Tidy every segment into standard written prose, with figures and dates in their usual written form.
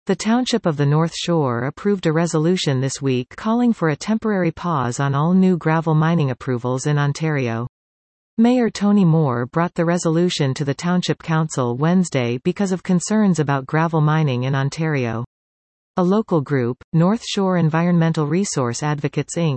The Township of the North Shore approved a resolution this week calling for a temporary pause on all new gravel mining approvals in Ontario. Mayor Tony Moore brought the resolution to the Township Council Wednesday because of concerns about gravel mining in Ontario. A local group, North Shore Environmental Resource Advocates Inc.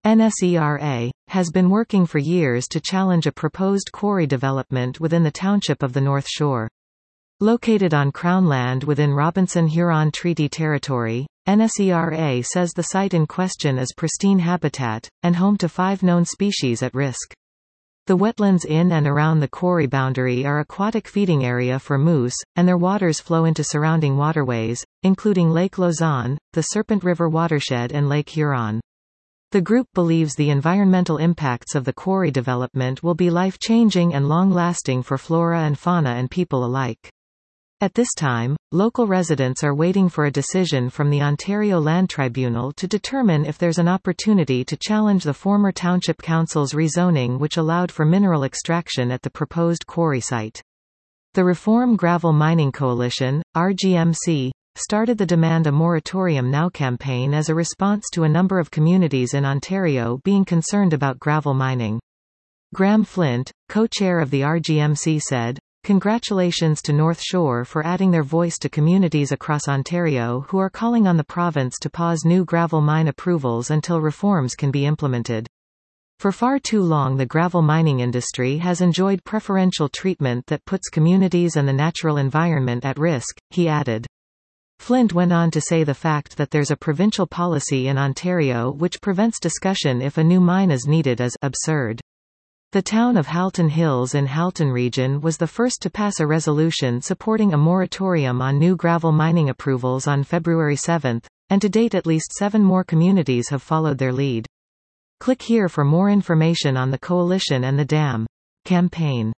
NSERA, has been working for years to challenge a proposed quarry development within the Township of the North Shore. Located on Crown land within Robinson-Huron Treaty Territory, NSERA says the site in question is pristine habitat, and home to 5 known species at risk. The wetlands in and around the quarry boundary are aquatic feeding area for moose, and their waters flow into surrounding waterways, including Lake Lausanne, the Serpent River watershed and Lake Huron. The group believes the environmental impacts of the quarry development will be life-changing and long-lasting for flora and fauna and people alike. At this time, local residents are waiting for a decision from the Ontario Land Tribunal to determine if there's an opportunity to challenge the former Township Council's rezoning which allowed for mineral extraction at the proposed quarry site. The Reform Gravel Mining Coalition, RGMC, started the Demand a Moratorium Now campaign as a response to a number of communities in Ontario being concerned about gravel mining. Graham Flint, co-chair of the RGMC said, "Congratulations to North Shore for adding their voice to communities across Ontario who are calling on the province to pause new gravel mine approvals until reforms can be implemented. For far too long the gravel mining industry has enjoyed preferential treatment that puts communities and the natural environment at risk," he added. Flint went on to say the fact that there's a provincial policy in Ontario which prevents discussion if a new mine is needed is absurd. The town of Halton Hills in Halton Region was the first to pass a resolution supporting a moratorium on new gravel mining approvals on February 7, and to date at least 7 more communities have followed their lead. Click here for more information on the coalition and the dam campaign.